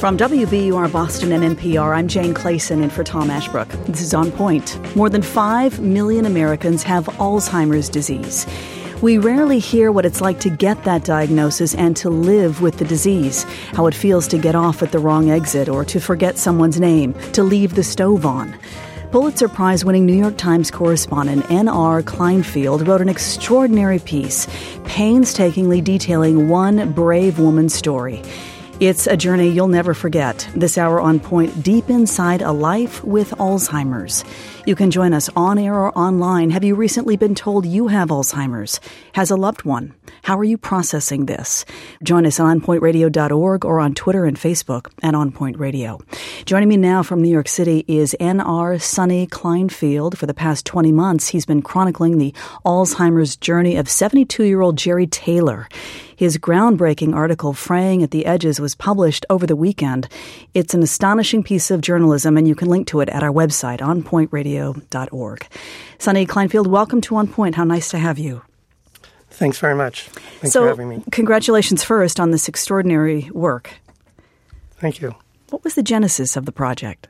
From WBUR Boston and NPR, I'm Jane Clayson in for Tom Ashbrook. This is On Point. More than 5 million Americans have Alzheimer's disease. We rarely hear what it's like to get that diagnosis and to live with the disease, how it feels to get off at the wrong exit or to forget someone's name, to leave the stove on. Pulitzer Prize-winning New York Times correspondent N.R. Kleinfield wrote an extraordinary piece, painstakingly detailing one brave woman's story. It's a journey you'll never forget. This hour On Point, deep inside a life with Alzheimer's. You can join us on air or online. Have you recently been told you have Alzheimer's? Has a loved one? How are you processing this? Join us on onpointradio.org or on Twitter and Facebook at On Point Radio. Joining me now from New York City is N.R. Sonny Kleinfield. For the past 20 months, he's been chronicling the Alzheimer's journey of 72-year-old Jerry Taylor. His groundbreaking article, Fraying at the Edges, was published over the weekend. It's an astonishing piece of journalism, and you can link to it at our website, onpointradio.org. Sonny Kleinfield, welcome to On Point. How nice to have you. Thanks very much. Thanks for having me. Congratulations first on this extraordinary work. Thank you. What was the genesis of the project?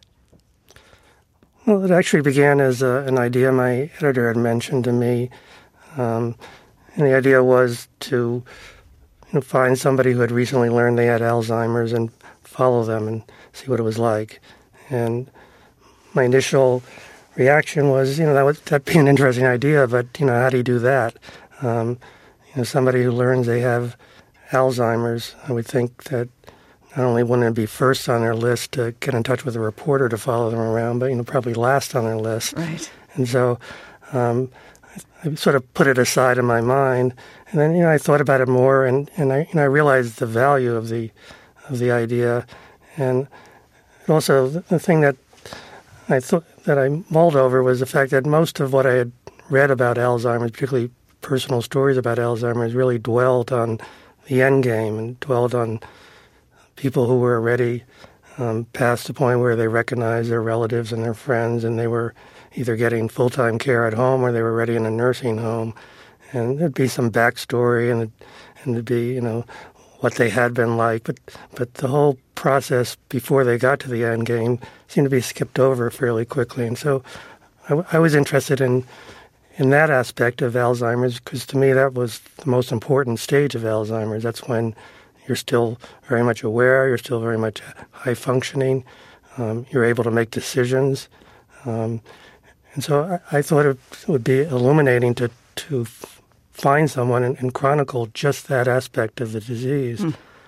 Well, it actually began as an idea my editor had mentioned to me. And the idea was to find somebody who had recently learned they had Alzheimer's and follow them and see what it was like. And my initial reaction was, that'd be an interesting idea, but, how do you do that? Somebody who learns they have Alzheimer's, I would think that not only wouldn't it be first on their list to get in touch with a reporter to follow them around, but, probably last on their list. Right. And so I sort of put it aside in my mind. And then, I thought about it more, and I realized the value of the idea. And also the thing that I thought that I mulled over was the fact that most of what I had read about Alzheimer's, particularly personal stories about Alzheimer's, really dwelled on the end game and dwelled on people who were already past the point where they recognized their relatives and their friends, and they were either getting full-time care at home or they were already in a nursing home. And there'd be some backstory, and there'd be, what they had been like. But the whole process before they got to the end game seemed to be skipped over fairly quickly. And so I was interested in that aspect of Alzheimer's, because to me that was the most important stage of Alzheimer's. That's when you're still very much aware, you're still very much high functioning, you're able to make decisions. And so I thought it would be illuminating to find someone and chronicle just that aspect of the disease.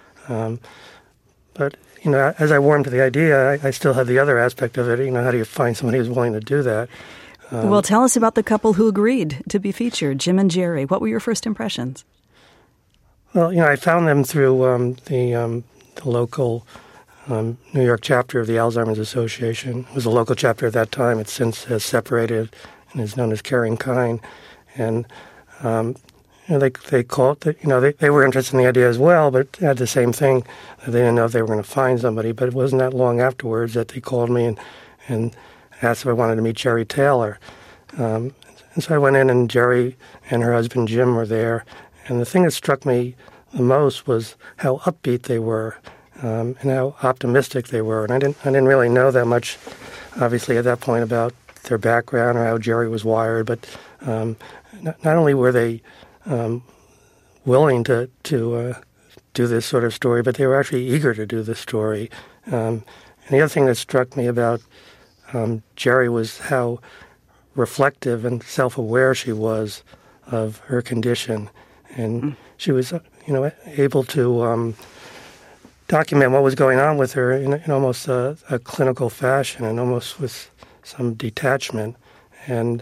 But, as I warmed to the idea, I still had the other aspect of it. How do you find somebody who's willing to do that? Well, tell us about the couple who agreed to be featured, Jim and Jerry. What were your first impressions? Well, I found them through the local New York chapter of the Alzheimer's Association. It was a local chapter at that time. It since has separated and is known as Caring Kind. And they called. They were interested in the idea as well, but had the same thing. They didn't know if they were going to find somebody. But it wasn't that long afterwards that they called me and asked if I wanted to meet Jerry Taylor. And so I went in, and Jerry and her husband Jim were there. And the thing that struck me the most was how upbeat they were, and how optimistic they were. And I didn't really know that much, obviously, at that point about their background or how Jerry was wired. But not only were they willing to do this sort of story, but they were actually eager to do this story. And the other thing that struck me about Jerry was how reflective and self-aware she was of her condition. And she was, able to document what was going on with her in almost a clinical fashion, and almost with some detachment. And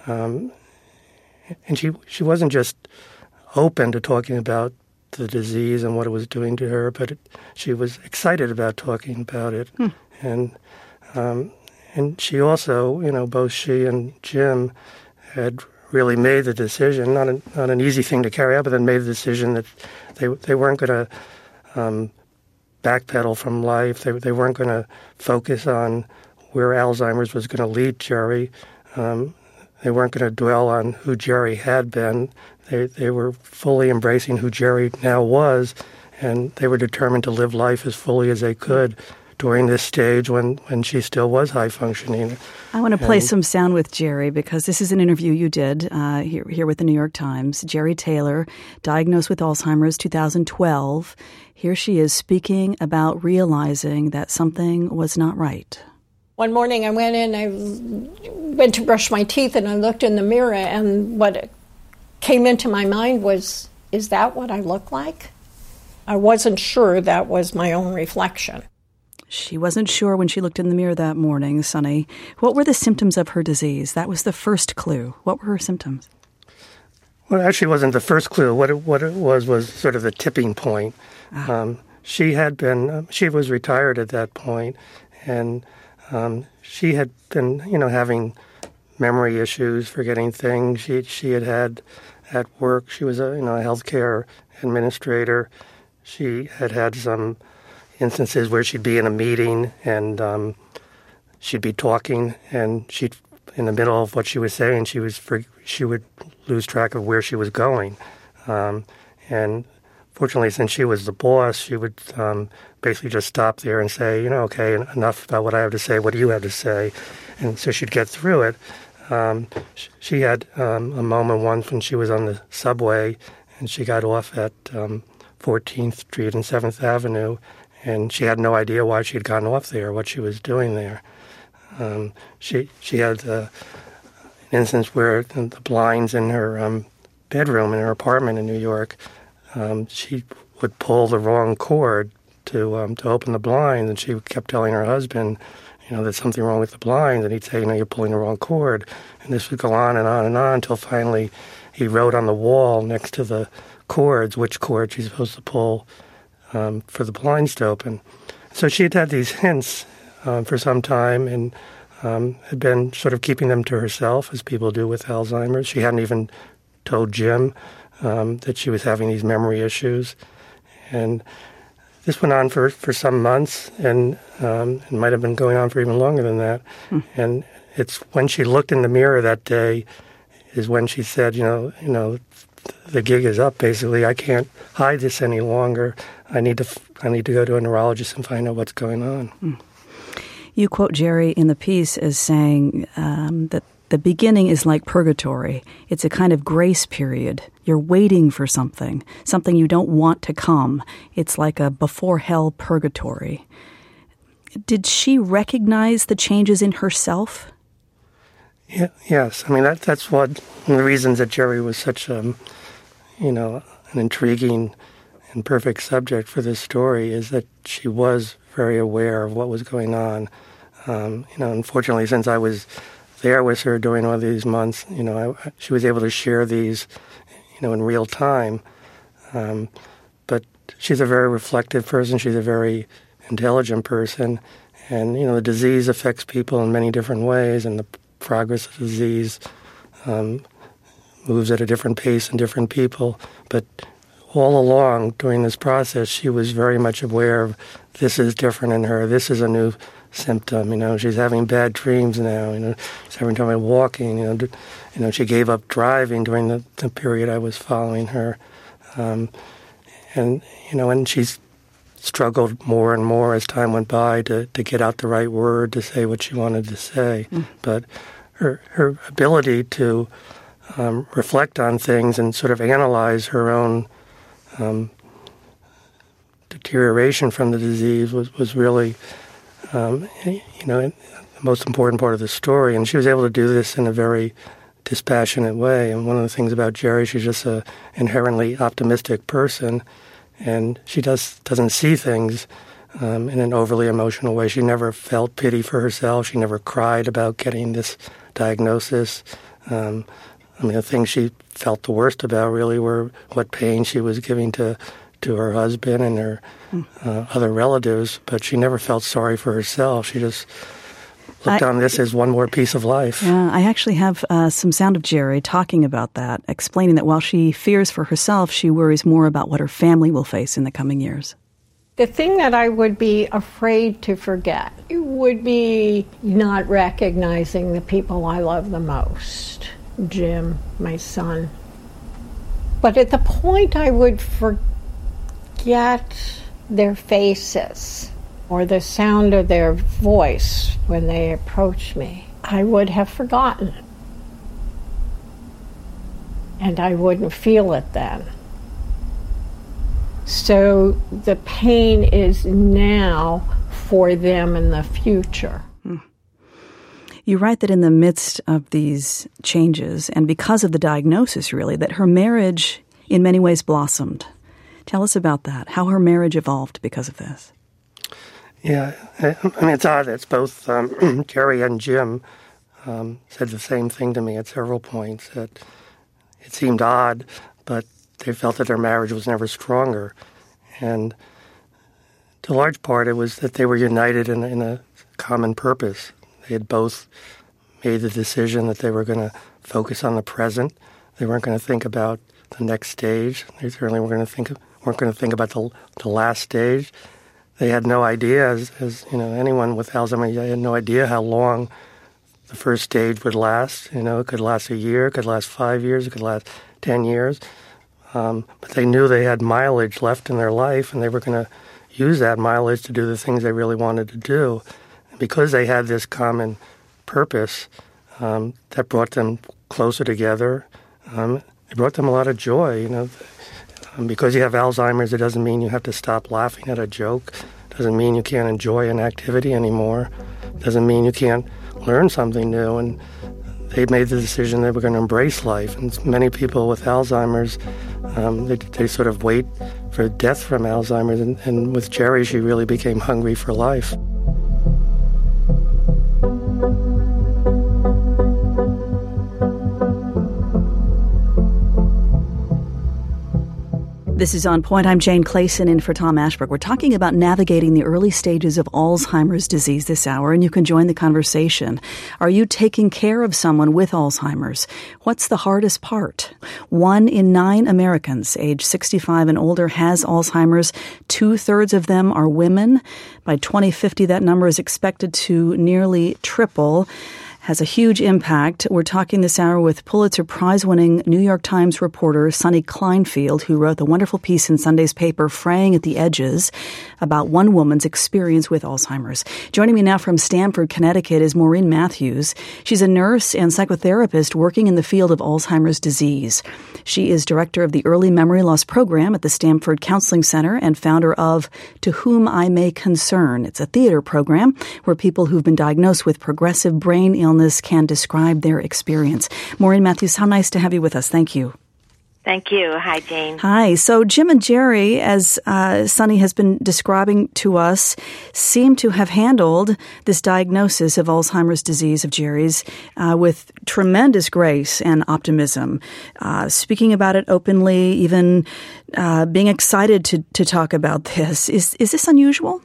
she wasn't just open to talking about the disease and what it was doing to her, but she was excited about talking about it. And she also, both she and Jim had really made the decision, not an easy thing to carry out, but then made the decision that they weren't going to backpedal from life. They weren't going to focus on where Alzheimer's was going to lead Jerry. They weren't going to dwell on who Jerry had been. They were fully embracing who Jerry now was, and they were determined to live life as fully as they could during this stage when she still was high-functioning. I want to play some sound with Jerry because this is an interview you did here with the New York Times. Jerry Taylor, diagnosed with Alzheimer's 2012. Here she is speaking about realizing that something was not right. One morning I went to brush my teeth and I looked in the mirror, and what came into my mind was, is that what I look like? I wasn't sure that was my own reflection. She wasn't sure when she looked in the mirror that morning, Sonny. What were the symptoms of her disease? That was the first clue. What were her symptoms? Well, it actually wasn't the first clue. What it was sort of the tipping point. She was retired at that point, and she had been, having memory issues, forgetting things. She had at work. She was a healthcare administrator. She had some instances where she'd be in a meeting and she'd be talking, and in the middle of what she was saying, she would lose track of where she was going. And fortunately, since she was the boss, she would basically just stop there and say, okay, enough about what I have to say. What do you have to say? And so she'd get through it. She had a moment once when she was on the subway and she got off at 14th Street and 7th Avenue, and she had no idea why she'd gotten off there, what she was doing there. She had an instance where the blinds in her bedroom in her apartment in New York, she would pull the wrong cord to open the blinds, and she kept telling her husband, there's something wrong with the blinds, and he'd say, you're pulling the wrong cord. And this would go on and on and on until finally he wrote on the wall next to the cords which cord she's supposed to pull for the blinds to open. So she had these hints for some time and had been sort of keeping them to herself, as people do with Alzheimer's. She hadn't even told Jim that she was having these memory issues. And this went on for some months, and it might have been going on for even longer than that. And it's when she looked in the mirror that day is when she said, the gig is up, basically. I can't hide this any longer. I need to go to a neurologist and find out what's going on. You quote Jerry in the piece as saying that the beginning is like purgatory. It's a kind of grace period. You're waiting for something you don't want to come. It's like a before hell purgatory. Did she recognize the changes in herself? Yeah, yes. I mean, that's one of the reasons that Jerry was such an intriguing and perfect subject for this story, is that she was very aware of what was going on. Unfortunately, since I was there with her during all these months, she was able to share these, in real time. But she's a very reflective person. She's a very intelligent person. And, the disease affects people in many different ways, and the progress of the disease moves at a different pace in different people. But all along during this process, she was very much aware of this is different in her. This is a new symptom. She's having bad dreams now. She's having trouble walking. She gave up driving during the period I was following her. And she's struggled more and more as time went by to get out the right word to say what she wanted to say. But her ability to reflect on things and sort of analyze her own deterioration from the disease was really, the most important part of the story. And she was able to do this in a very dispassionate way. And one of the things about Jerry, she's just an inherently optimistic person, and she doesn't see things in an overly emotional way. She never felt pity for herself. She never cried about getting this diagnosis. The things she felt the worst about really were what pain she was giving to her husband and her other relatives, but she never felt sorry for herself. She just looked on this as one more piece of life. Yeah, I actually have some sound of Jerry talking about that, explaining that while she fears for herself, she worries more about what her family will face in the coming years. The thing that I would be afraid to forget would be not recognizing the people I love the most. Jim, my son. But at the point I would forget forget their faces or the sound of their voice when they approach me, I would have forgotten it. And I wouldn't feel it then. So the pain is now for them in the future. You write that in the midst of these changes, and because of the diagnosis, really, that her marriage in many ways blossomed. Tell us about that, how her marriage evolved because of this. Yeah, I mean, it's odd. It's both Jerry and Jim said the same thing to me at several points, that it seemed odd, but they felt that their marriage was never stronger. And to a large part, it was that they were united in a common purpose. They had both made the decision that they were going to focus on the present. They weren't going to think about the next stage. They certainly weren't going to think about the last stage. They had no idea, as you know, anyone with Alzheimer's, they had no idea how long the first stage would last. You know, it could last a year, it could last 5 years, it could last 10 years. But they knew they had mileage left in their life, and they were going to use that mileage to do the things they really wanted to do. And because they had this common purpose, that brought them closer together. It brought them a lot of joy, you know. Because you have Alzheimer's, it doesn't mean you have to stop laughing at a joke. It doesn't mean you can't enjoy an activity anymore. It doesn't mean you can't learn something new. And they made the decision they were going to embrace life. And many people with Alzheimer's, they sort of wait for death from Alzheimer's. And with Jerry, she really became hungry for life. This is On Point. I'm Jane Clayson in for Tom Ashbrook. We're talking about navigating the early stages of Alzheimer's disease this hour, and you can join the conversation. Are you taking care of someone with Alzheimer's? What's the hardest part? 1 in 9 Americans age 65 and older has Alzheimer's. 2/3 of them are women. By 2050, that number is expected to nearly triple. Has a huge impact. We're talking this hour with Pulitzer Prize-winning New York Times reporter Sonny Kleinfield, who wrote the wonderful piece in Sunday's paper, Fraying at the Edges, about one woman's experience with Alzheimer's. Joining me now from Stamford, Connecticut, is Maureen Matthews. She's a nurse and psychotherapist working in the field of Alzheimer's disease. She is director of the Early Memory Loss Program at the Stamford Counseling Center and founder of To Whom I May Concern. It's a theater program where people who've been diagnosed with progressive brain illness can describe their experience. Maureen Matthews, how nice to have you with us. Thank you. Thank you. Hi, Jane. Hi. So Jim and Jerry, as Sonny has been describing to us, seem to have handled this diagnosis of Alzheimer's disease of Jerry's with tremendous grace and optimism, speaking about it openly, even being excited to talk about this. Is this unusual?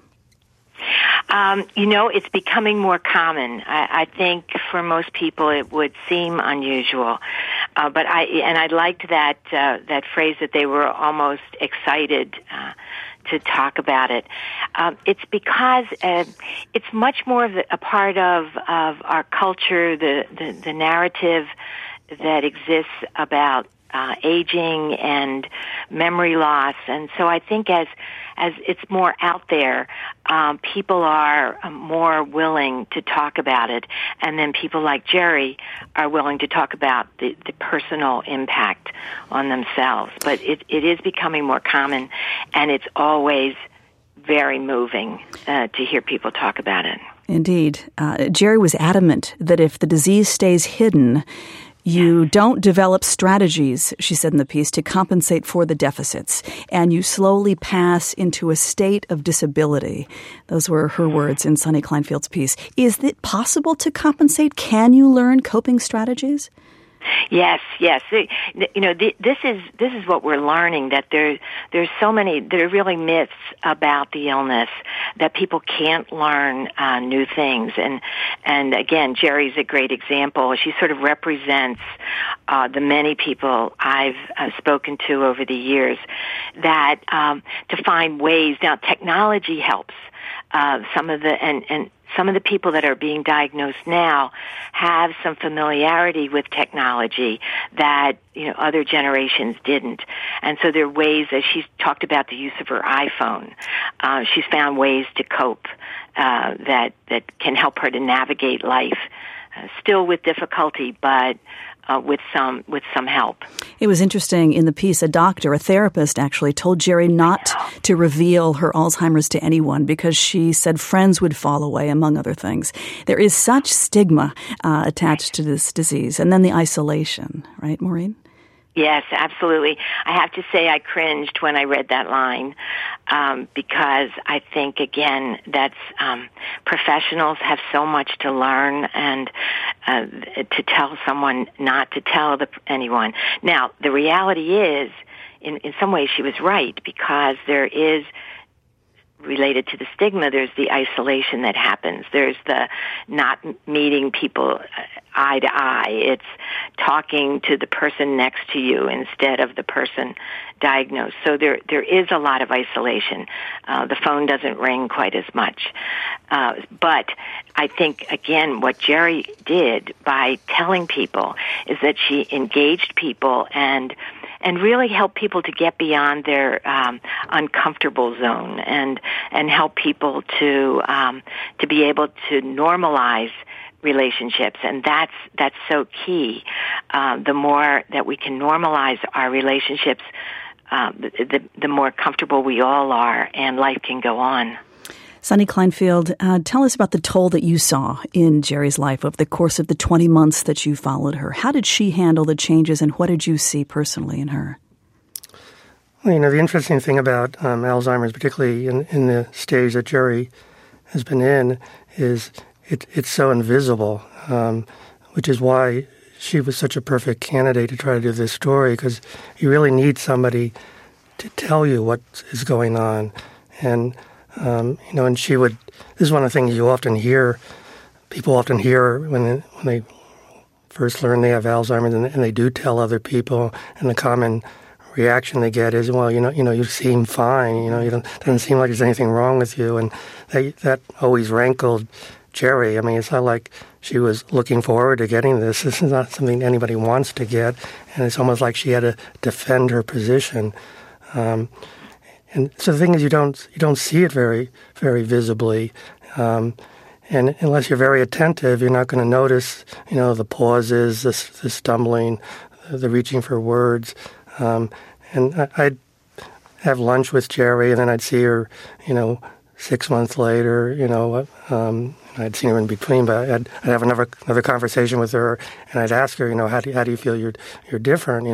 It's becoming more common. I think for most people it would seem unusual, but I liked that phrase that they were almost excited to talk about it. It's because it's much more of a part of our culture, the narrative that exists about aging and memory loss, and so I think as it's more out there, people are more willing to talk about it, and then people like Jerry are willing to talk about the personal impact on themselves. But it is becoming more common, and it's always very moving to hear people talk about it. Indeed. Jerry was adamant that if the disease stays hidden, you don't develop strategies, she said in the piece, to compensate for the deficits, and you slowly pass into a state of disability. Those were her words in Sonny Kleinfield's piece. Is it possible to compensate? Can you learn coping strategies? Yes. This is what we're learning, that there's so many, there are really myths about the illness that people can't learn new things. And again, Jerry's a great example. She sort of represents the many people I've spoken to over the years to find ways. Now, technology helps. some of the people that are being diagnosed now have some familiarity with technology that, other generations didn't. And so there are ways, as she's talked about the use of her iPhone, she's found ways to cope that can help her to navigate life, still with difficulty, but with some help. It was interesting in the piece, a therapist actually told Jerry not to reveal her Alzheimer's to anyone because she said friends would fall away, among other things. There is such stigma attached to this disease. And then the isolation, right, Maureen? Yes, absolutely. I have to say I cringed when I read that line because I think, again, that's professionals have so much to learn and to tell someone not to tell anyone. Now, the reality is, in some ways she was right because there is, related to the stigma, there's the isolation that happens. There's the not meeting people eye to eye. It's talking to the person next to you instead of the person diagnosed. So there is a lot of isolation. The phone doesn't ring quite as much. But I think, again, what Jerry did by telling people is that she engaged people and really help people to get beyond their uncomfortable zone and help people to be able to normalize relationships, and that's so key. The more that we can normalize our relationships, the more comfortable we all are, and life can go on. Sonny Kleinfield, tell us about the toll that you saw in Jerry's life over the course of the 20 months that you followed her. How did she handle the changes, and what did you see personally in her? Well, the interesting thing about Alzheimer's, particularly in the stage that Jerry has been in, is it's so invisible, which is why she was such a perfect candidate to try to do this story, because you really need somebody to tell you what is going on. And and she would. This is one of the things you often hear. People often hear when they first learn they have Alzheimer's, and they do tell other people. And the common reaction they get is, "Well, you seem fine. Doesn't seem like there's anything wrong with you." And that always rankled Jerry. I mean, it's not like she was looking forward to getting this. This is not something anybody wants to get, and it's almost like she had to defend her position. And so the thing is, you don't see it very, very visibly, and unless you're very attentive, you're not going to notice, the pauses, the stumbling, the reaching for words. And I'd have lunch with Jerry, and then I'd see her, 6 months later. I'd seen her in between, but I'd have another conversation with her, and I'd ask her, how do you feel you're different?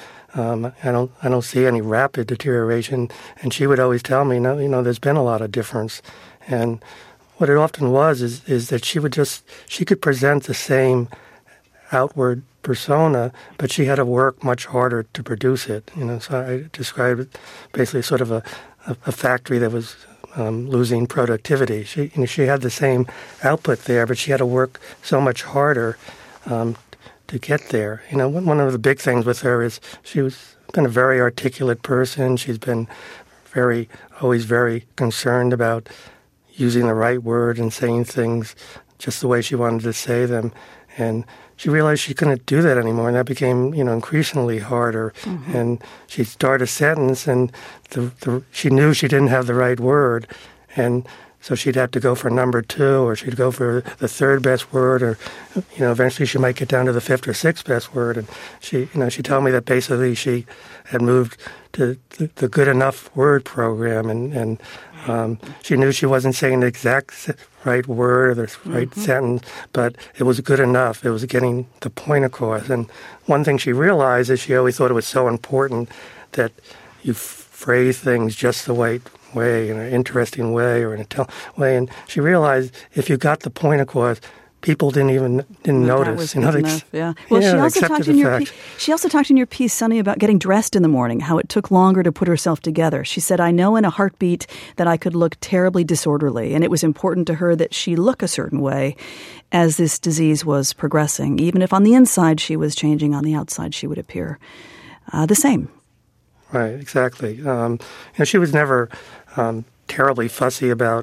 I don't see any rapid deterioration, and she would always tell me, there's been a lot of difference. And what it often was is that she could present the same outward persona, but she had to work much harder to produce it. So I described it basically sort of a factory that was losing productivity. She had the same output there, but she had to work so much harder to get there. One of the big things with her is she's been a very articulate person. She's been always very concerned about using the right word and saying things just the way she wanted to say them. And she realized she couldn't do that anymore, and that became, increasingly harder. Mm-hmm. And she'd start a sentence, and she knew she didn't have the right word, and so she'd have to go for number 2, or she'd go for the third best word, or eventually she might get down to the 5th or 6th best word. And she told me that basically she had moved to the good enough word program, and she knew she wasn't saying the exact right word or the right mm-hmm. sentence, but it was good enough. It was getting the point across. And one thing she realized is she always thought it was so important that you phrase things just the right way, in an interesting way or in a way. And she realized if you got the point across, people didn't notice. Yeah. Well, she also talked in your piece, Sonny, about getting dressed in the morning, how it took longer to put herself together. She said, "I know in a heartbeat that I could look terribly disorderly, and it was important to her that she look a certain way as this disease was progressing. Even if on the inside she was changing, on the outside she would appear the same." Right, exactly. She was never terribly fussy about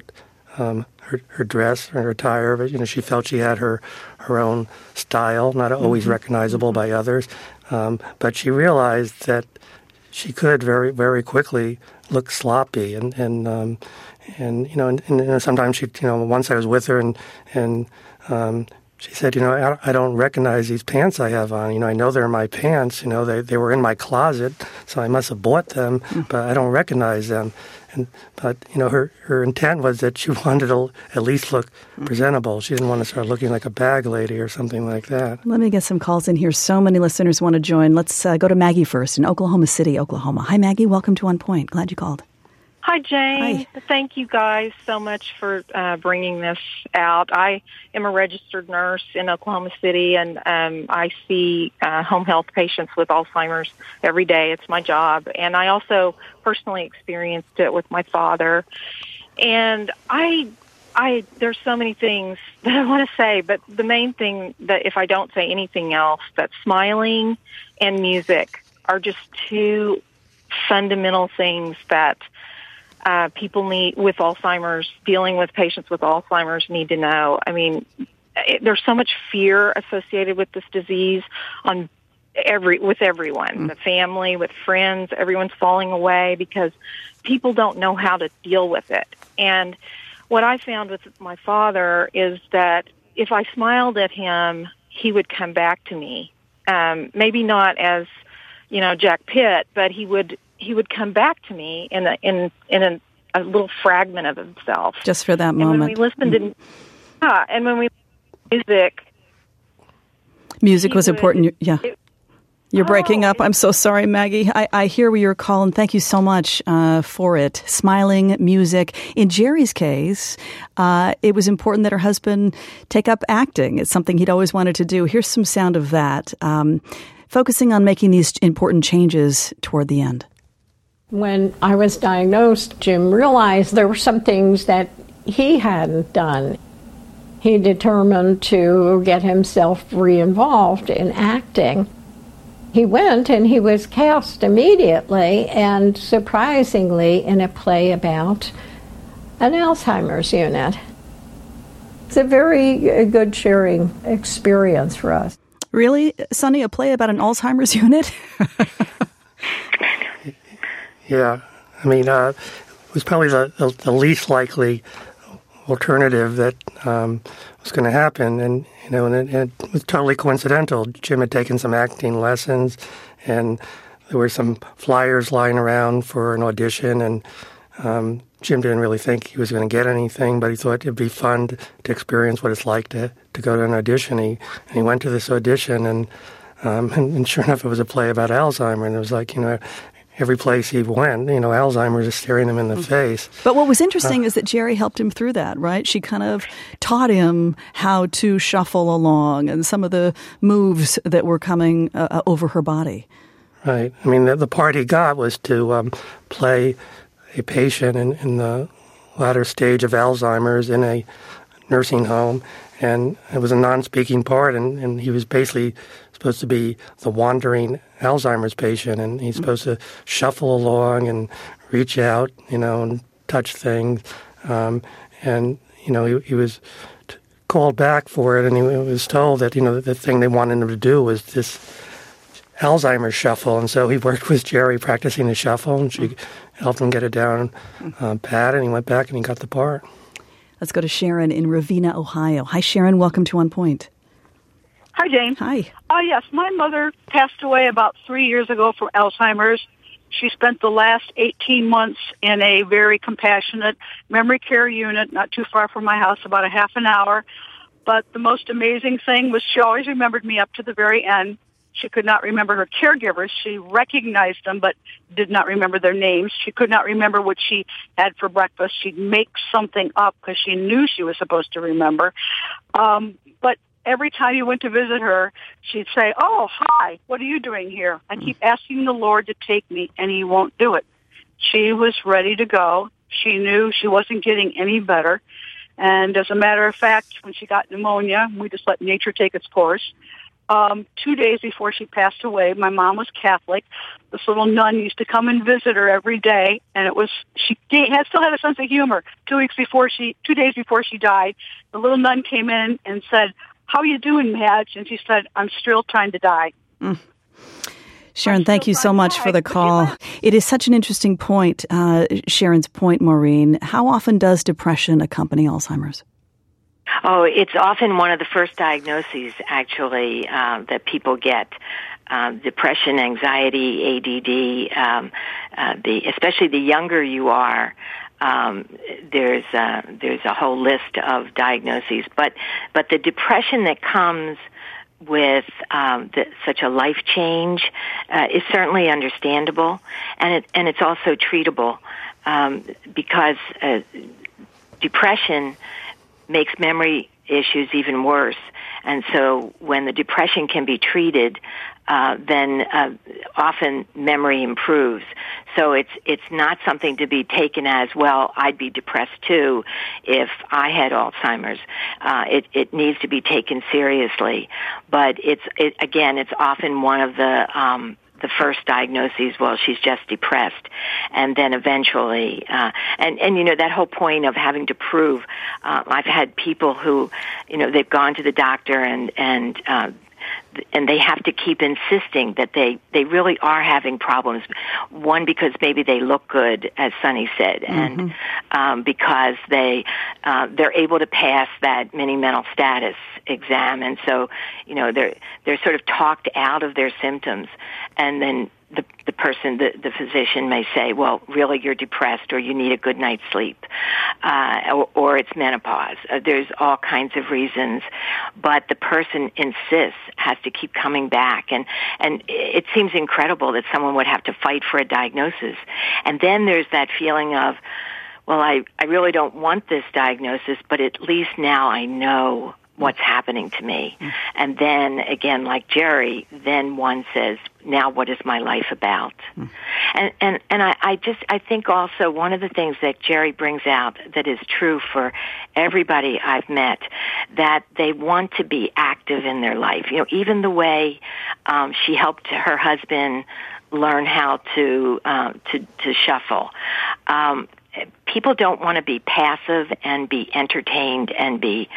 her dress, her attire. But, she felt she had her own style, not always recognizable by others. But she realized that she could very, very quickly look sloppy, and sometimes she, once I was with her, and she said, I don't recognize these pants I have on. I know they're my pants. They were in my closet, so I must have bought them, but I don't recognize them. But her intent was that she wanted to at least look presentable. She didn't want to start looking like a bag lady or something like that. Let me get some calls in here. So many listeners want to join. Let's go to Maggie first in Oklahoma City, Oklahoma. Hi, Maggie. Welcome to On Point. Glad you called. Hi, Jane. Hi. Thank you guys so much for bringing this out. I am a registered nurse in Oklahoma City, and I see home health patients with Alzheimer's every day. It's my job. And I also personally experienced it with my father. And there's so many things that I want to say, but the main thing that if I don't say anything else, that smiling and music are just two fundamental things that people need with Alzheimer's, dealing with patients with Alzheimer's need to know. I mean, there's so much fear associated with this disease with everyone, the family, with friends, everyone's falling away because people don't know how to deal with it. And what I found with my father is that if I smiled at him, he would come back to me. Maybe not as, Jack Pitt, but he would come back to me in a little fragment of himself. Just for that moment. And when we listened to music was important. Yeah. You're breaking up. I'm so sorry, Maggie. I hear your call, and thank you so much for it. Smiling, music. In Jerry's case, it was important that her husband take up acting. It's something he'd always wanted to do. Here's some sound of that. Focusing on making these important changes toward the end. When I was diagnosed, Jim realized there were some things that he hadn't done. He determined to get himself re-involved in acting. He went and he was cast immediately and surprisingly in a play about an Alzheimer's unit. It's a very good sharing experience for us. Really, Sonny, a play about an Alzheimer's unit? Yeah. I mean, it was probably the least likely alternative that was going to happen. And, and it was totally coincidental. Jim had taken some acting lessons, and there were some flyers lying around for an audition, and Jim didn't really think he was going to get anything, but he thought it'd be fun to experience what it's like to go to an audition. He went to this audition, and sure enough, it was a play about Alzheimer's, and it was like, every place he went, Alzheimer's is staring him in the face. But what was interesting is that Jerry helped him through that, right? She kind of taught him how to shuffle along and some of the moves that were coming over her body. Right. I mean, the part he got was to play a patient in the latter stage of Alzheimer's in a nursing home, and it was a non-speaking part, and he was basically supposed to be the wandering Alzheimer's patient, and he's supposed to shuffle along and reach out, and touch things. He was called back for it, and he was told that, the thing they wanted him to do was this Alzheimer's shuffle. And so he worked with Jerry practicing the shuffle, and she helped him get it down pat, and he went back and he got the part. Let's go to Sharon in Ravenna, Ohio. Hi, Sharon. Welcome to On Point. Hi, Jane. Hi. Yes, my mother passed away about 3 years ago from Alzheimer's. She spent the last 18 months in a very compassionate memory care unit, not too far from my house, about a half an hour. But the most amazing thing was she always remembered me up to the very end. She could not remember her caregivers. She recognized them, but did not remember their names. She could not remember what she had for breakfast. She'd make something up because she knew she was supposed to remember. But every time you went to visit her, she'd say, "Oh, hi, what are you doing here? I keep asking the Lord to take me, and he won't do it." She was ready to go. She knew she wasn't getting any better. And as a matter of fact, when she got pneumonia, we just let nature take its course. 2 days before she passed away. My mom was Catholic. This little nun used to come and visit her every day, and she still had a sense of humor. 2 days before she died, the little nun came in and said, "How you doing, Madge?" And she said, "I'm still trying to die." Sharon, thank you so much for the call. It is such an interesting point, Sharon's point, Maureen. How often does depression accompany Alzheimer's? Oh, it's often one of the first diagnoses, actually, that people get. Depression, anxiety, ADD, especially the younger you are, there's a whole list of diagnoses. But the depression that comes with such a life change is certainly understandable, and it's also treatable because depression makes memory issues even worse. And so when the depression can be treated, then often memory improves. So it's not something to be taken as, well, I'd be depressed too if I had Alzheimer's. It needs to be taken seriously. But it's often one of the first diagnoses, well, she's just depressed. And then eventually, and you know, that whole point of having to prove, I've had people who, you know, they've gone to the doctor and they have to keep insisting that they really are having problems. One, because maybe they look good, as Sunny said, and because they're able to pass that mini mental status exam, and so, you know, they're sort of talked out of their symptoms, and then the person, the physician may say, well, really, you're depressed, or you need a good night's sleep, or it's menopause. There's all kinds of reasons, but the person insists, has to keep coming back, and it seems incredible that someone would have to fight for a diagnosis. And then there's that feeling of, well, I really don't want this diagnosis, but at least now I know what's happening to me. And then, again, like Jerry, then one says, now what is my life about? And I think also one of the things that Jerry brings out that is true for everybody I've met, that they want to be active in their life. You know, even the way she helped her husband learn how to shuffle. People don't want to be passive and be entertained and be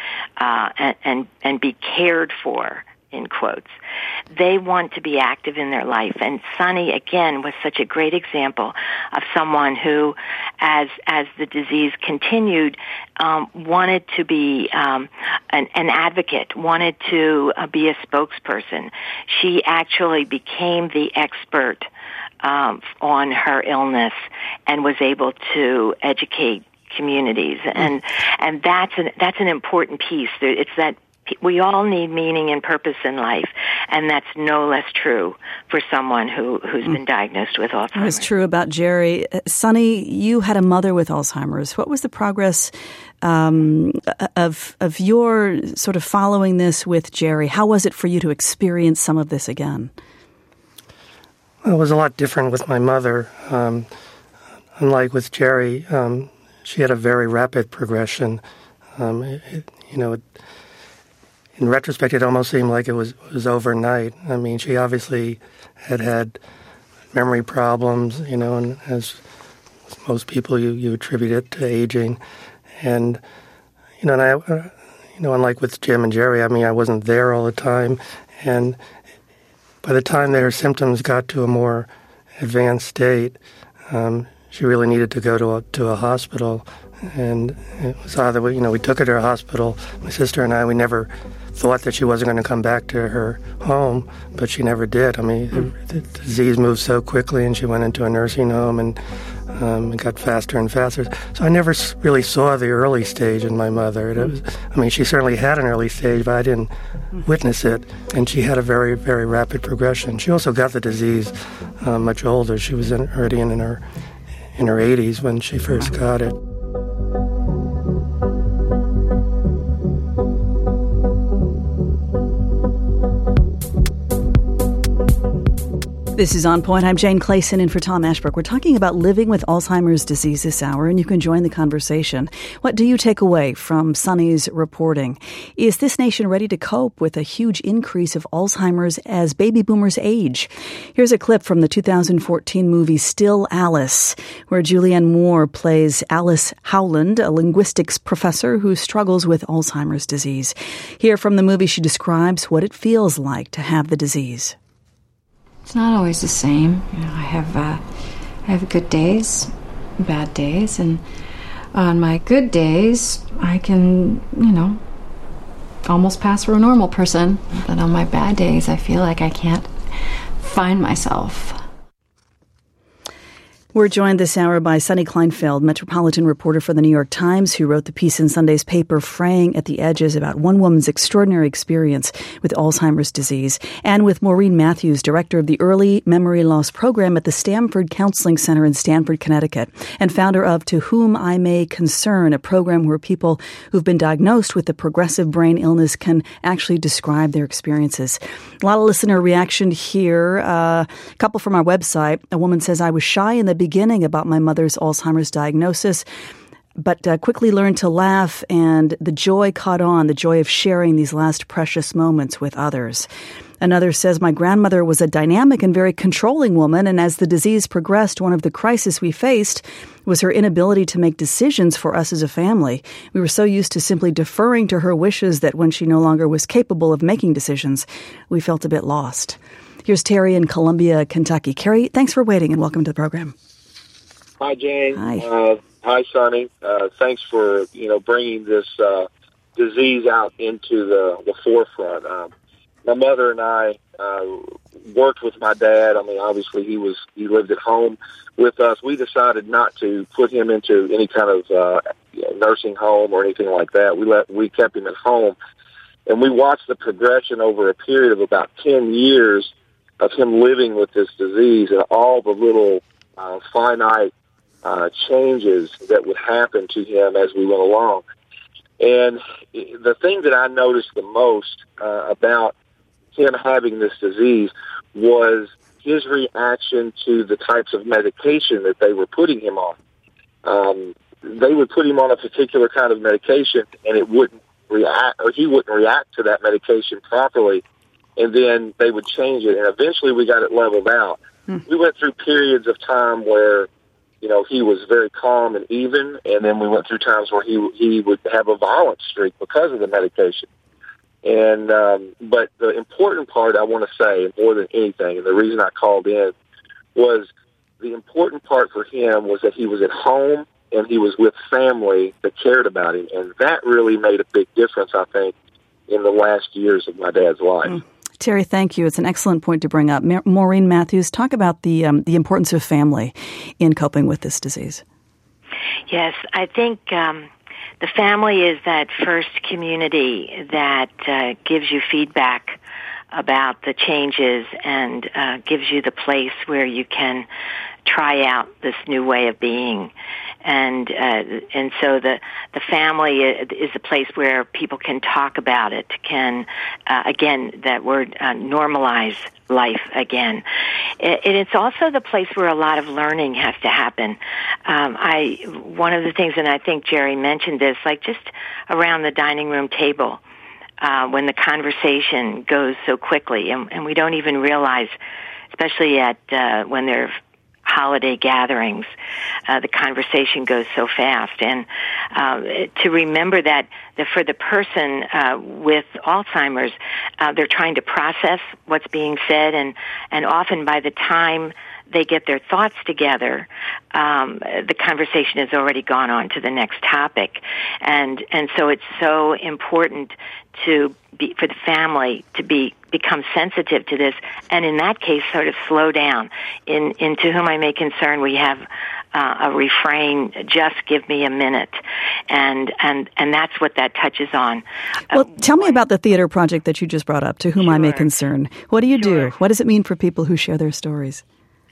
cared for, in quotes. They want to be active in their life. And Sunny, again, was such a great example of someone who, as the disease continued, wanted to be an advocate, wanted to be a spokesperson. She actually became the expert on her illness and was able to educate communities, and that's an important piece. It's that we all need meaning and purpose in life, and that's no less true for someone who's been diagnosed with Alzheimer's. That was true about Jerry. Sunny, you had a mother with Alzheimer's. What was the progress of your sort of following this with Jerry? How was it for you to experience some of this again? Well, it was a lot different with my mother. Unlike with Jerry, she had a very rapid progression. In retrospect, it almost seemed like it was overnight. I mean, she obviously had memory problems, you know, and as most people, you attribute it to aging. And, you know, unlike with Jim and Jerry, I mean, I wasn't there all the time. And by the time that her symptoms got to a more advanced state, she really needed to go to a hospital. And it was either, we took her to a hospital, my sister and I. We never thought that she wasn't going to come back to her home, but she never did. I mean, the disease moved so quickly, and she went into a nursing home, and it got faster and faster. So I never really saw the early stage in my mother. She certainly had an early stage, but I didn't witness it. And she had a very, very rapid progression. She also got the disease much older. She was already in her 80s when she first got it. This is On Point. I'm Jane Clayson in for Tom Ashbrook. We're talking about living with Alzheimer's disease this hour, and you can join the conversation. What do you take away from Sunny's reporting? Is this nation ready to cope with a huge increase of Alzheimer's as baby boomers age? Here's a clip from the 2014 movie Still Alice, where Julianne Moore plays Alice Howland, a linguistics professor who struggles with Alzheimer's disease. Here from the movie, she describes what it feels like to have the disease. It's not always the same. I have good days, bad days, and on my good days, I can, almost pass for a normal person. But on my bad days, I feel like I can't find myself. We're joined this hour by Sunny Kleinfeld, metropolitan reporter for the New York Times, who wrote the piece in Sunday's paper, Fraying at the Edges, about one woman's extraordinary experience with Alzheimer's disease, and with Maureen Matthews, director of the Early Memory Loss Program at the Stanford Counseling Center in Stamford, Connecticut, and founder of To Whom I May Concern, a program where people who've been diagnosed with a progressive brain illness can actually describe their experiences. A lot of listener reaction here. A couple from our website. A woman says, I was shy in the beginning about my mother's Alzheimer's diagnosis, but quickly learned to laugh, and the joy caught on, the joy of sharing these last precious moments with others. Another says, my grandmother was a dynamic and very controlling woman, and as the disease progressed, one of the crises we faced was her inability to make decisions for us as a family. We were so used to simply deferring to her wishes that when she no longer was capable of making decisions, we felt a bit lost. Here's Terry in Columbia, Kentucky. Carrie, thanks for waiting and welcome to the program. Hi, Jane. Hi. Hi, Sonny. Thanks for, bringing this disease out into the forefront. My mother and I worked with my dad. I mean, obviously he lived at home with us. We decided not to put him into any kind of nursing home or anything like that. We kept him at home, and we watched the progression over a period of about 10 years of him living with this disease and all the little finite changes that would happen to him as we went along. And the thing that I noticed the most about him having this disease was his reaction to the types of medication that they were putting him on. They would put him on a particular kind of medication, and it wouldn't react, or he wouldn't react to that medication properly, and then they would change it, and eventually we got it leveled out. We went through periods of time where he was very calm and even, and then we went through times where he would have a violent streak because of the medication. And but the important part I want to say, more than anything, and the reason I called in, was the important part for him was that he was at home and he was with family that cared about him, and that really made a big difference, I think, in the last years of my dad's life. Terry, thank you. It's an excellent point to bring up. Maureen Matthews, talk about the importance of family in coping with this disease. Yes, I think the family is that first community that gives you feedback about the changes and gives you the place where you can try out this new way of being. And so the family is a place where people can talk about it, can, again, that word, normalize life again. It's also the place where a lot of learning has to happen. One of the things, and I think Jerry mentioned this, like just around the dining room table, when the conversation goes so quickly, and we don't even realize, especially at when they're holiday gatherings, the conversation goes so fast. And to remember that for the person with Alzheimer's, they're trying to process what's being said, and often by the time they get their thoughts together, the conversation has already gone on to the next topic. And so it's so important for the family to become sensitive to this, and in that case, sort of slow down. In To Whom I May Concern, we have a refrain, just give me a minute, and that's what that touches on. Well, tell me about the theater project that you just brought up, To Whom I May Concern. What do you do? What does it mean for people who share their stories?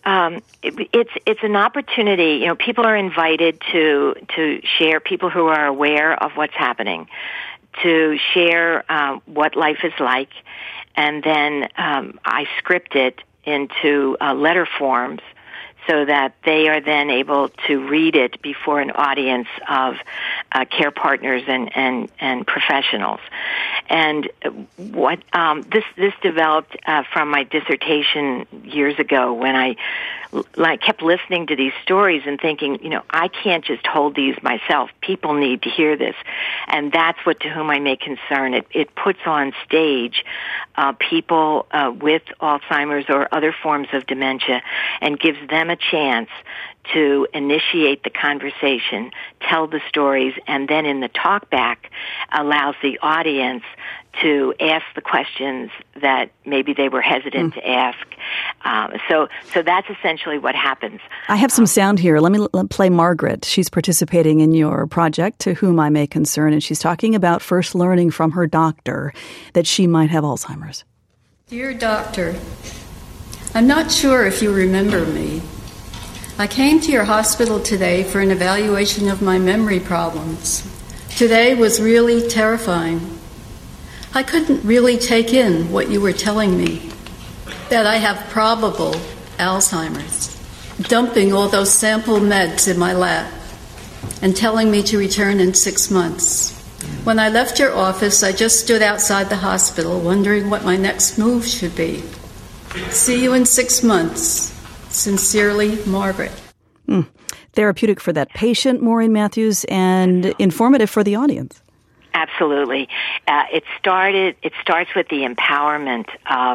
It's an opportunity. People are invited to share, people who are aware of what's happening, to share what life is like, and then I script it into letter forms so that they are then able to read it before an audience of care partners and professionals. And what this developed from my dissertation years ago, when I kept listening to these stories and thinking, I can't just hold these myself. People need to hear this. And that's what To Whom I May Concern. It puts on stage people with Alzheimer's or other forms of dementia and gives them a chance to initiate the conversation, tell the stories, and then in the talkback allows the audience to ask the questions that maybe they were hesitant to ask. So that's essentially what happens. I have some sound here. Let me play Margaret. She's participating in your project, To Whom I May Concern, and she's talking about first learning from her doctor that she might have Alzheimer's. Dear doctor, I'm not sure if you remember me. I came to your hospital today for an evaluation of my memory problems. Today was really terrifying. I couldn't really take in what you were telling me, that I have probable Alzheimer's, dumping all those sample meds in my lap and telling me to return in 6 months. When I left your office, I just stood outside the hospital wondering what my next move should be. See you in 6 months. Sincerely, Margaret. Therapeutic for that patient, Maureen Matthews, and informative for the audience. Absolutely. It starts with the empowerment of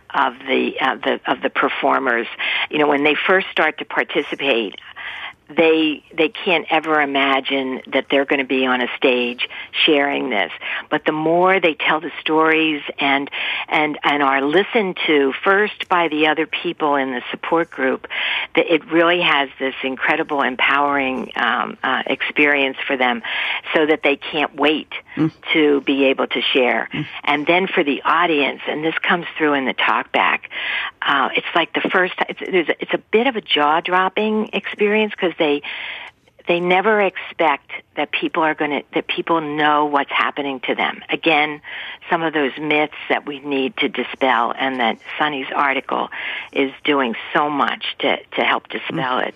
the performers. When they first start to participate, they can't ever imagine that they're going to be on a stage sharing this. But the more they tell the stories and are listened to first by the other people in the support group, that it really has this incredible empowering experience for them, so that they can't wait to be able to share. And then for the audience, and this comes through in the talkback, it's like the first. It's a bit of a jaw-dropping experience, because they never expect that people know what's happening to them. Again, some of those myths that we need to dispel, and that Sunny's article is doing so much to help dispel it.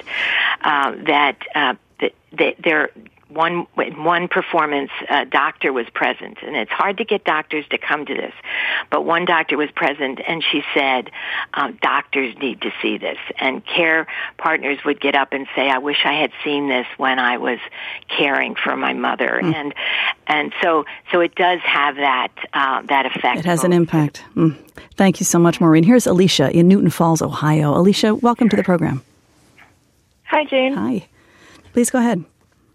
One performance, a doctor was present, and it's hard to get doctors to come to this, but one doctor was present, and she said, doctors need to see this. And care partners would get up and say, I wish I had seen this when I was caring for my mother. And so it does have that effect. It has an impact. Thank you so much, Maureen. Here's Alicia in Newton Falls, Ohio. Alicia, welcome to the program. Hi, Jane. Hi. Please go ahead.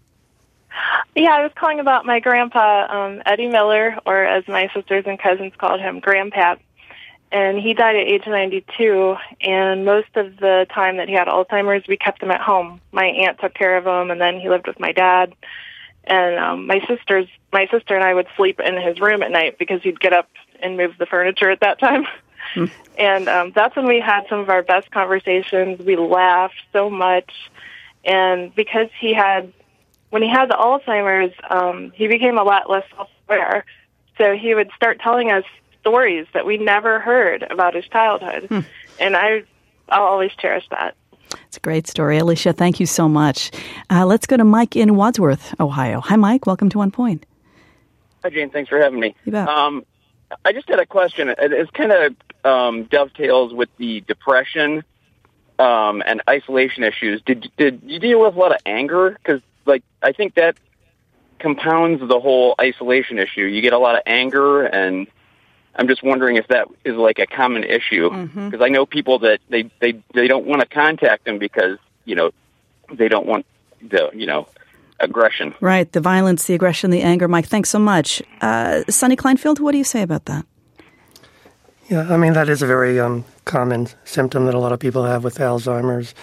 Yeah, I was calling about my grandpa, Eddie Miller, or as my sisters and cousins called him, Grandpap. And he died at age 92, and most of the time that he had Alzheimer's, we kept him at home. My aunt took care of him, and then he lived with my dad. And my sister and I would sleep in his room at night because he'd get up and move the furniture at that time. And that's when we had some of our best conversations. We laughed so much. And because when he had the Alzheimer's, he became a lot less self-aware. So he would start telling us stories that we never heard about his childhood. And I'll always cherish that. It's a great story. Alicia, thank you so much. Let's go to Mike in Wadsworth, Ohio. Hi, Mike. Welcome to One Point. Hi, Jane. Thanks for having me. You bet. I just had a question. It kind of dovetails with the depression and isolation issues. Did you deal with a lot of anger? Because I think that compounds the whole isolation issue. You get a lot of anger, and I'm just wondering if that is like a common issue. Because I know people that they don't want to contact them because, they don't want the, aggression. Right, the violence, the aggression, the anger. Mike, thanks so much. Sonny Kleinfeld, what do you say about that? Yeah, I mean, that is a very common symptom that a lot of people have with Alzheimer's.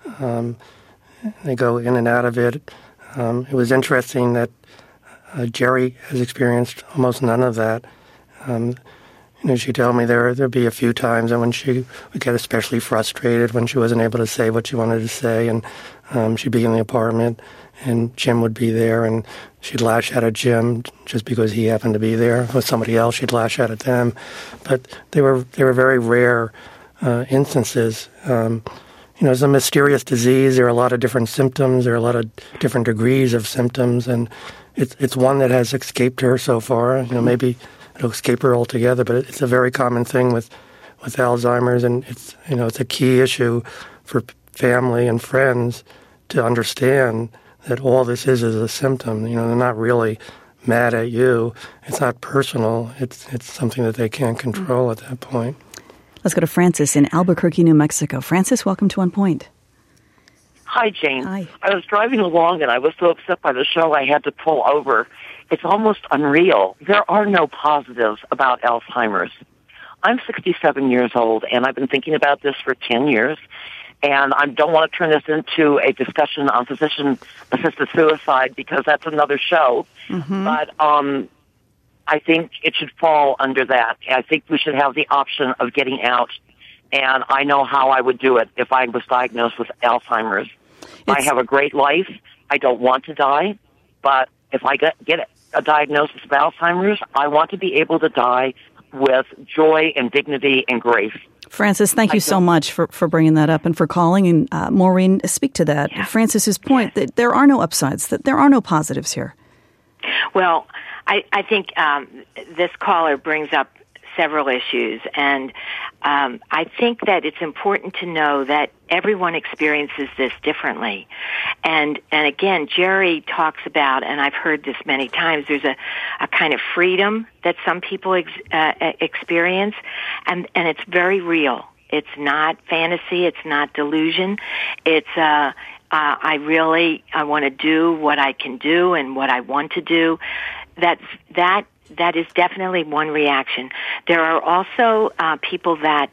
They go in and out of it. It was interesting that Jerry has experienced almost none of that. She told me there'd be a few times when she would get especially frustrated when she wasn't able to say what she wanted to say, and she'd be in the apartment, and Jim would be there, and she'd lash out at Jim just because he happened to be there. With somebody else, she'd lash out at them. But they were very rare instances. It's a mysterious disease. There are a lot of different symptoms. There are a lot of different degrees of symptoms, and it's one that has escaped her so far. Maybe it'll escape her altogether, but it's a very common thing with Alzheimer's, and it's a key issue for family and friends to understand that all this is a symptom. They're not really mad at you. It's not personal. It's something that they can't control at that point. Let's go to Francis in Albuquerque, New Mexico. Francis, welcome to On Point. Hi, Jane. Hi. I was driving along and I was so upset by the show I had to pull over. It's almost unreal. There are no positives about Alzheimer's. I'm 67 years old and I've been thinking about this for 10 years. And I don't want to turn this into a discussion on physician-assisted suicide because that's another show. Mm-hmm. But I think it should fall under that. I think we should have the option of getting out. And I know how I would do it if I was diagnosed with Alzheimer's. I have a great life. I don't want to die. But if I get a diagnosis of Alzheimer's, I want to be able to die with joy and dignity and grace. Francis, thank you so much for bringing that up and for calling. And Maureen, speak to that. Yeah. Francis's point that there are no upsides, that there are no positives here. Well, I think this caller brings up several issues, and I think that it's important to know that everyone experiences this differently. And again, Jerry talks about, and I've heard this many times, there's a kind of freedom that some people experience, and it's very real. It's not fantasy. It's not delusion. It's I want to do what I can do and what I want to do. That is definitely one reaction. There are also people that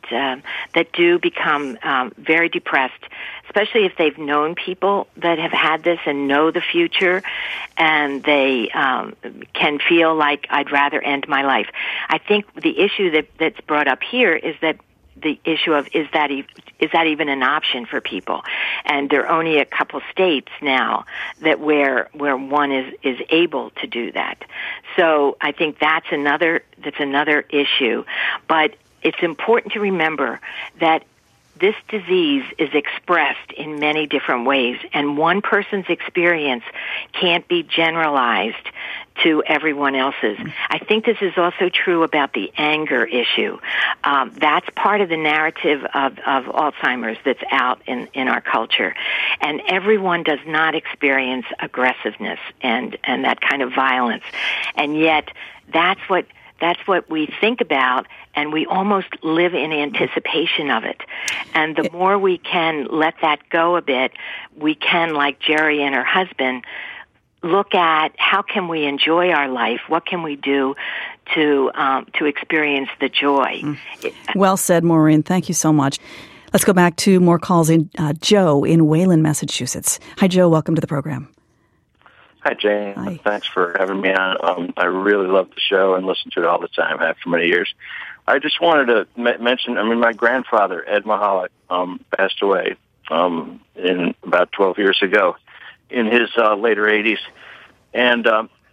do become very depressed, especially if they've known people that have had this and know the future, and they can feel like I'd rather end my life. I think the issue that's brought up here is that the issue of is that even an option for people? And there are only a couple states now that where one is able to do that. So I think that's another issue. But it's important to remember that this disease is expressed in many different ways, and one person's experience can't be generalized to everyone else's. I think this is also true about the anger issue. That's part of the narrative of Alzheimer's that's out in our culture. And everyone does not experience aggressiveness and that kind of violence. And yet that's what we think about, and we almost live in anticipation of it. And the more we can let that go a bit, we can, like Jerry and her husband, look at how can we enjoy our life? What can we do to experience the joy? Well said, Maureen. Thank you so much. Let's go back to more calls in. Joe in Wayland, Massachusetts. Hi, Joe. Welcome to the program. Hi, Jane. Hi. Thanks for having me on. I really love the show and listen to it all the time after many years. I just wanted to mention, my grandfather, Ed Mahalik, passed away in about 12 years ago in his later 80s. And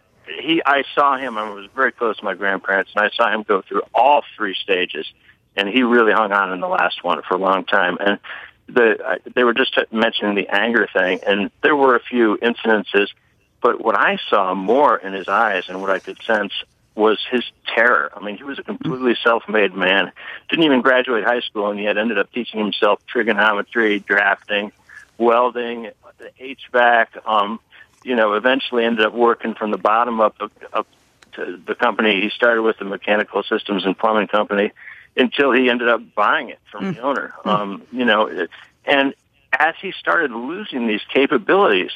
I saw him, I was very close to my grandparents, and I saw him go through all three stages. And he really hung on in the last one for a long time. And they were just mentioning the anger thing, and there were a few incidences. But what I saw more in his eyes and what I could sense was his terror. He was a completely self-made man, didn't even graduate high school, and yet ended up teaching himself trigonometry, drafting, welding, HVAC, eventually ended up working from the bottom up to the company. He started with the mechanical systems and plumbing company until he ended up buying it from the owner. And as he started losing these capabilities,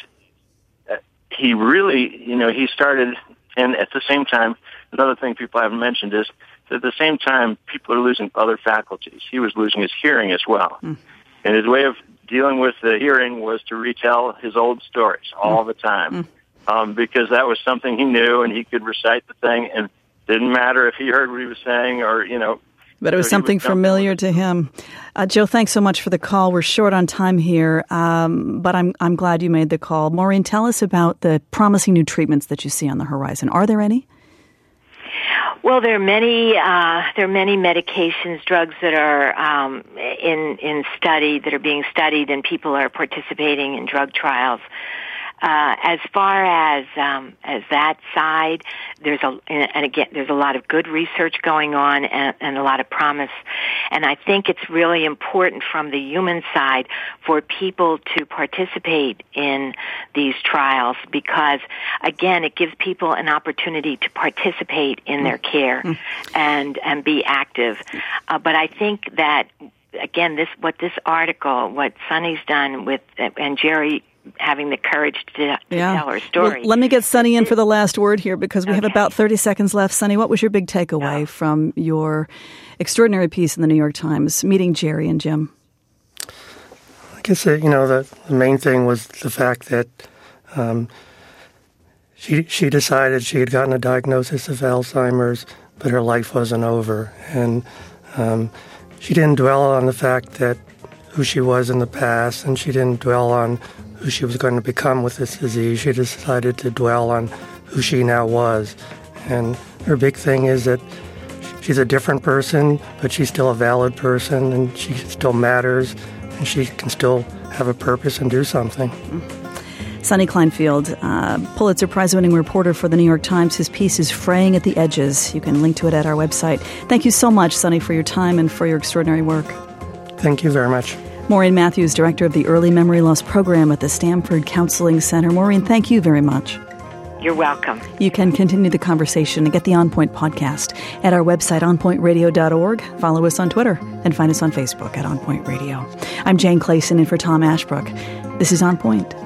he really, he started, and at the same time, another thing people haven't mentioned is that at the same time, people are losing other faculties. He was losing his hearing as well. And his way of dealing with the hearing was to retell his old stories all the time, because that was something he knew, and he could recite the thing, and didn't matter if he heard what he was saying or, But it was something familiar to him. Joe, thanks so much for the call. We're short on time here, but I'm glad you made the call. Maureen, tell us about the promising new treatments that you see on the horizon. Are there any? Well, there are many medications, drugs that are in study, that are being studied, and people are participating in drug trials. As far as that side, there's a lot of good research going on and a lot of promise. And I think it's really important from the human side for people to participate in these trials because, again, it gives people an opportunity to participate in their care and be active. But I think that, again, what Sunny's done with, and Jerry having the courage to tell her story. Well, let me get Sunny in for the last word here because we have about 30 seconds left. Sunny, what was your big takeaway from your extraordinary piece in the New York Times, meeting Jerry and Jim? I guess, the main thing was the fact that she decided she had gotten a diagnosis of Alzheimer's, but her life wasn't over. And she didn't dwell on the fact that who she was in the past, and she didn't dwell on who she was going to become with this disease. She decided to dwell on who she now was. And her big thing is that she's a different person, but she's still a valid person, and she still matters, and she can still have a purpose and do something. Sunny Kleinfield, Pulitzer Prize-winning reporter for the New York Times. His piece is Fraying at the Edges. You can link to it at our website. Thank you so much, Sunny, for your time and for your extraordinary work. Thank you very much. Maureen Matthews, Director of the Early Memory Loss Program at the Stanford Counseling Center. Maureen, thank you very much. You're welcome. You can continue the conversation and get the On Point podcast at our website, onpointradio.org. Follow us on Twitter and find us on Facebook at On Point Radio. I'm Jane Clayson in for Tom Ashbrook. This is On Point.